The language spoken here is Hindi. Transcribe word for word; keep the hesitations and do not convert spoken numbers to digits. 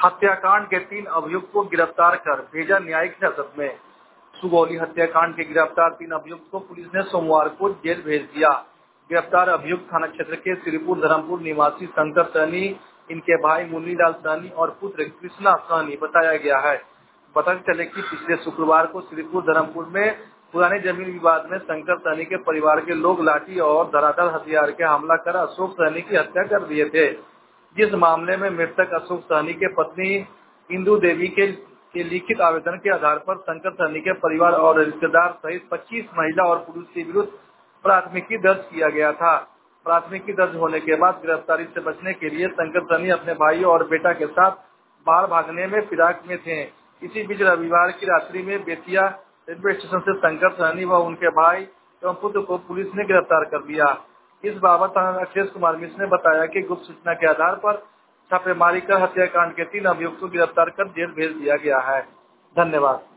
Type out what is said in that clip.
हत्याकांड के तीन अभियुक्त को गिरफ्तार कर भेजा न्यायिक हिरासत में। सुगौली हत्याकांड के गिरफ्तार तीन अभियुक्त को पुलिस ने सोमवार को जेल भेज दिया। गिरफ्तार अभियुक्त थाना क्षेत्र के श्रीपुर धर्मपुर निवासी शंकर सहनी, इनके भाई मुन्नीलाल सहनी और पुत्र कृष्णा सहनी बताया गया है। बताते चले कि पिछले शुक्रवार को श्रीपुर धर्मपुर में पुराने जमीन विवाद में शंकर सहनी के परिवार के लोग लाठी और धराधर हथियार के हमला कर अशोक सहनी की हत्या कर दिए थे। जिस मामले में मृतक अशोक सहनी के पत्नी इंदू देवी के, के लिखित आवेदन के आधार पर शंकर सहनी के परिवार और रिश्तेदार सहित पच्चीस महिला और पुरुष के विरुद्ध प्राथमिकी दर्ज किया गया था। प्राथमिकी दर्ज होने के बाद गिरफ्तारी से बचने के लिए शंकर सहनी अपने भाई और बेटा के साथ बाहर भागने में फिराक में थे। इसी बीच रविवार की रात्रि में बेतिया रेलवे स्टेशन से शंकर सहनी व उनके भाई एवं पुत्र को पुलिस ने गिरफ्तार कर लिया। इस बाबत अखिलेश कुमार मिश्र ने बताया कि गुप्त सूचना के आधार पर छापेमारी कर हत्याकांड के तीन अभियुक्त को गिरफ्तार कर जेल भेज दिया गया है। धन्यवाद।